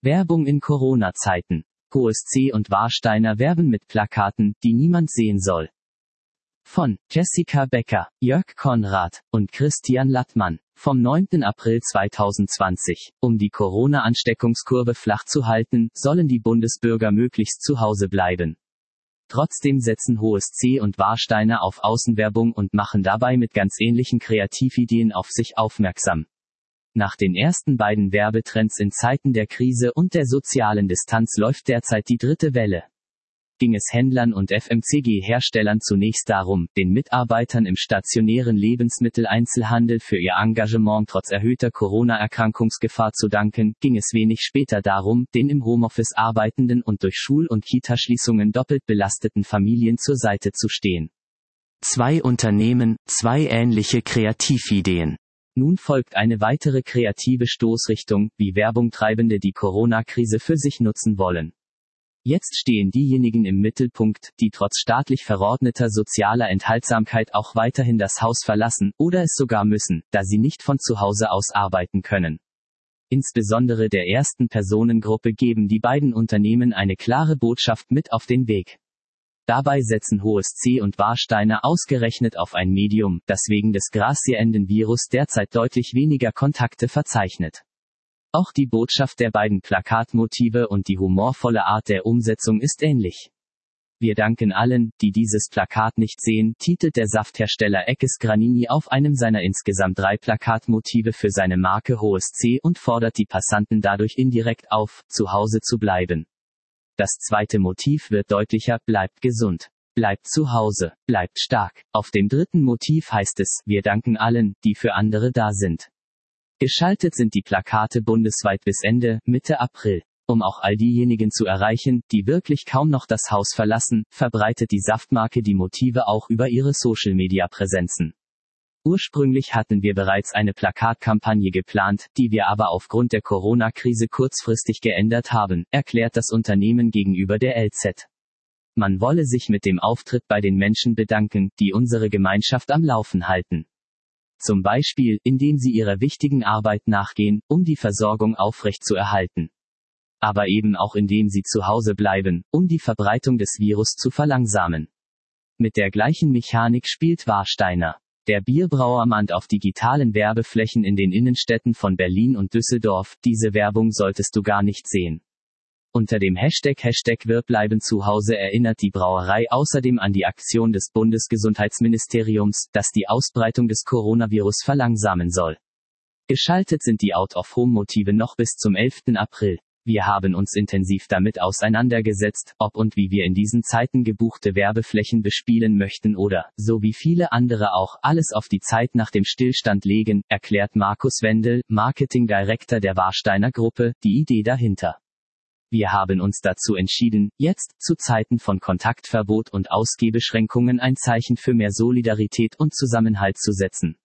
Werbung in Corona-Zeiten. HSC und Warsteiner werben mit Plakaten, die niemand sehen soll. Von Jessica Becker, Jörg Konrad und Christian Lattmann. Vom 9. April 2020. Um die Corona-Ansteckungskurve flach zu halten, sollen die Bundesbürger möglichst zu Hause bleiben. Trotzdem setzen HSC und Warsteiner auf Außenwerbung und machen dabei mit ganz ähnlichen Kreativideen auf sich aufmerksam. Nach den ersten beiden Werbetrends in Zeiten der Krise und der sozialen Distanz läuft derzeit die dritte Welle. Ging es Händlern und FMCG-Herstellern zunächst darum, den Mitarbeitern im stationären Lebensmitteleinzelhandel für ihr Engagement trotz erhöhter Corona-Erkrankungsgefahr zu danken, ging es wenig später darum, den im Homeoffice arbeitenden und durch Schul- und Kitaschließungen doppelt belasteten Familien zur Seite zu stehen. Zwei Unternehmen, zwei ähnliche Kreativideen. Nun folgt eine weitere kreative Stoßrichtung, wie Werbungtreibende die Corona-Krise für sich nutzen wollen. Jetzt stehen diejenigen im Mittelpunkt, die trotz staatlich verordneter sozialer Enthaltsamkeit auch weiterhin das Haus verlassen, oder es sogar müssen, da sie nicht von zu Hause aus arbeiten können. Insbesondere der ersten Personengruppe geben die beiden Unternehmen eine klare Botschaft mit auf den Weg. Dabei setzen HSC und Warsteiner ausgerechnet auf ein Medium, das wegen des grassierenden Virus derzeit deutlich weniger Kontakte verzeichnet. Auch die Botschaft der beiden Plakatmotive und die humorvolle Art der Umsetzung ist ähnlich. Wir danken allen, die dieses Plakat nicht sehen, titelt der Safthersteller Eckes Granini auf einem seiner insgesamt 3 Plakatmotive für seine Marke HSC und fordert die Passanten dadurch indirekt auf, zu Hause zu bleiben. Das zweite Motiv wird deutlicher: bleibt gesund, bleibt zu Hause, bleibt stark. Auf dem dritten Motiv heißt es: wir danken allen, die für andere da sind. Geschaltet sind die Plakate bundesweit bis Mitte April. Um auch all diejenigen zu erreichen, die wirklich kaum noch das Haus verlassen, verbreitet die Saftmarke die Motive auch über ihre Social-Media-Präsenzen. Ursprünglich hatten wir bereits eine Plakatkampagne geplant, die wir aber aufgrund der Corona-Krise kurzfristig geändert haben, erklärt das Unternehmen gegenüber der LZ. Man wolle sich mit dem Auftritt bei den Menschen bedanken, die unsere Gemeinschaft am Laufen halten. Zum Beispiel, indem sie ihrer wichtigen Arbeit nachgehen, um die Versorgung aufrechtzuerhalten. Aber eben auch indem sie zu Hause bleiben, um die Verbreitung des Virus zu verlangsamen. Mit der gleichen Mechanik spielt Warsteiner. Der Bierbrauer mahnt auf digitalen Werbeflächen in den Innenstädten von Berlin und Düsseldorf: diese Werbung solltest du gar nicht sehen. Unter dem Hashtag #Wir bleiben zu Hause erinnert die Brauerei außerdem an die Aktion des Bundesgesundheitsministeriums, das die Ausbreitung des Coronavirus verlangsamen soll. Geschaltet sind die Out-of-Home-Motive noch bis zum 11. April. Wir haben uns intensiv damit auseinandergesetzt, ob und wie wir in diesen Zeiten gebuchte Werbeflächen bespielen möchten oder, so wie viele andere auch, alles auf die Zeit nach dem Stillstand legen, erklärt Markus Wendel, Marketing Director der Warsteiner Gruppe, die Idee dahinter. Wir haben uns dazu entschieden, jetzt, zu Zeiten von Kontaktverbot und Ausgehbeschränkungen, ein Zeichen für mehr Solidarität und Zusammenhalt zu setzen.